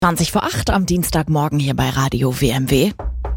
7:20 am Dienstagmorgen hier bei Radio WMW.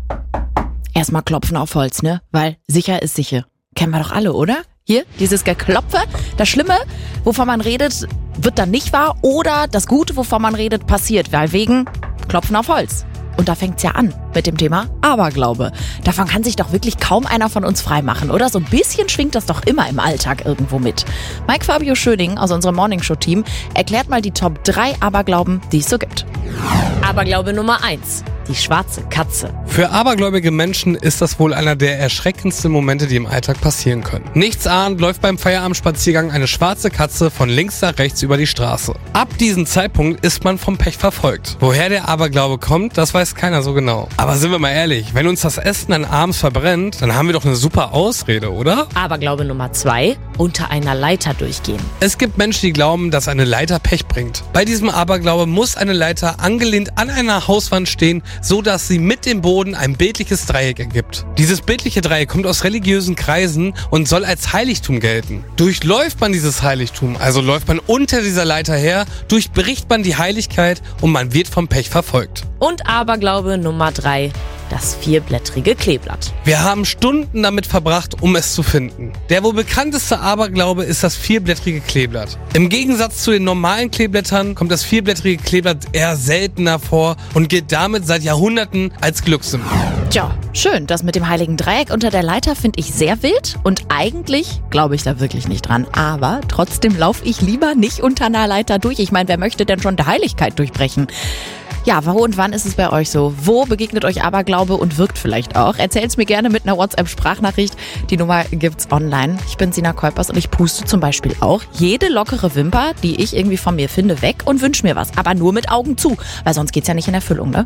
Erstmal klopfen auf Holz, ne? Weil sicher ist sicher. Kennen wir doch alle, oder? Hier, dieses Geklopfe. Das Schlimme, wovon man redet, wird dann nicht wahr. Oder das Gute, wovon man redet, passiert. Weil wegen Klopfen auf Holz. Und da fängt's ja an mit dem Thema Aberglaube. Davon kann sich doch wirklich kaum einer von uns freimachen, oder? So ein bisschen schwingt das doch immer im Alltag irgendwo mit. Mike Fabio Schöning aus unserem Morningshow-Team erklärt mal die Top 3 Aberglauben, die es so gibt. Aberglaube Nummer 1. Die schwarze Katze. Für abergläubige Menschen ist das wohl einer der erschreckendsten Momente, die im Alltag passieren können. Nichtsahnd läuft beim Feierabendspaziergang eine schwarze Katze von links nach rechts über die Straße. Ab diesem Zeitpunkt ist man vom Pech verfolgt. Woher der Aberglaube kommt, das weiß keiner so genau. Aber sind wir mal ehrlich, wenn uns das Essen dann abends verbrennt, dann haben wir doch eine super Ausrede, oder? Aberglaube Nummer 2. Unter einer Leiter durchgehen. Es gibt Menschen, die glauben, dass eine Leiter Pech bringt. Bei diesem Aberglaube muss eine Leiter angelehnt an einer Hauswand stehen, so dass sie mit dem Boden ein bildliches Dreieck ergibt. Dieses bildliche Dreieck kommt aus religiösen Kreisen und soll als Heiligtum gelten. Durchläuft man dieses Heiligtum, also läuft man unter dieser Leiter her, durchbricht man die Heiligkeit und man wird vom Pech verfolgt. Und Aberglaube Nummer 3. Das vierblättrige Kleeblatt. Wir haben Stunden damit verbracht, um es zu finden. Der wohl bekannteste Aberglaube ist das vierblättrige Kleeblatt. Im Gegensatz zu den normalen Kleeblättern kommt das vierblättrige Kleeblatt eher seltener vor und gilt damit seit Jahrhunderten als Glückssymbol. Tja, schön. Das mit dem heiligen Dreieck unter der Leiter finde ich sehr wild und eigentlich glaube ich da wirklich nicht dran. Aber trotzdem laufe ich lieber nicht unter einer Leiter durch. Ich meine, wer möchte denn schon der Heiligkeit durchbrechen? Ja, wo und wann ist es bei euch so? Wo begegnet euch Aberglaube und wirkt vielleicht auch? Erzählt's mir gerne mit einer WhatsApp-Sprachnachricht. Die Nummer gibt's online. Ich bin Sina Kuipers und ich puste zum Beispiel auch jede lockere Wimper, die ich irgendwie von mir finde, weg und wünsche mir was. Aber nur mit Augen zu, weil sonst geht's ja nicht in Erfüllung, ne?